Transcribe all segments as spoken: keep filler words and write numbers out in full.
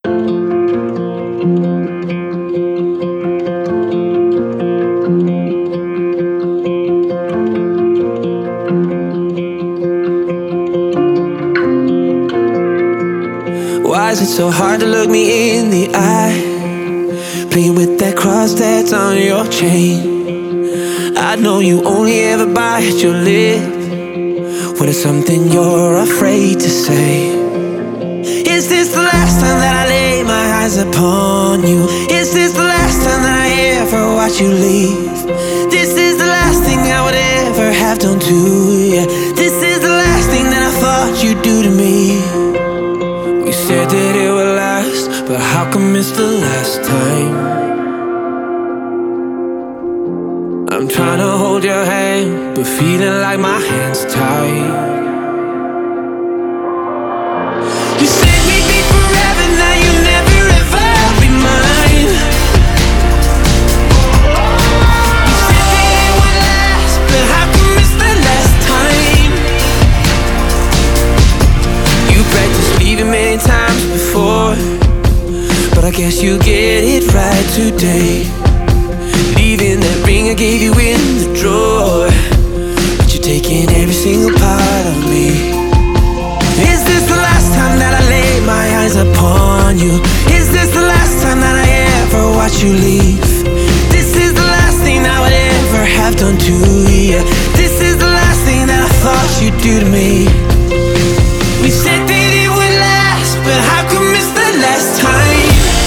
Why is it so hard to look me in the eye? Playing with that cross that's on your chain. I know you only ever bite your lip when it's something you're afraid to say. Is this the last time that I lay my eyes upon you? Is this the last time that I ever watch you leave? This is the last thing I would ever have done to you. This is the last thing that I thought you'd do to me. We said that it would last, but how come it's the last time? I'm trying to hold your hand, but feeling like my hand's tied. You said we'd be forever, now you'll never ever be mine. You said that it would last, but how come it's the last time? You practiced leaving many times before, but I guess you get it right today. Leaving that ring I gave you in the drawer, but you're taking every single part of me. Is this the last time that I lay my eyes upon you? Is this the last time that I ever watch you leave? This is the last thing I would ever have done to you. This is the last thing that I thought you'd do to me. We said that it would last, but how come it's the last time?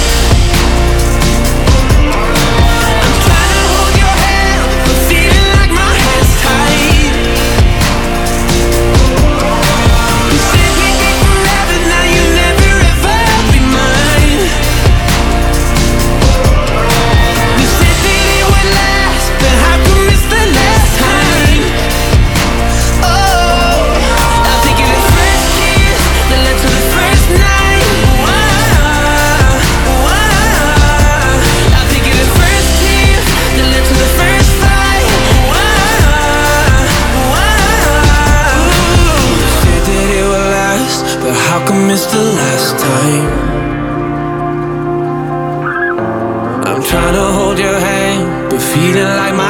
How come it's the last time? I'm trying to hold your hand, but feeling like my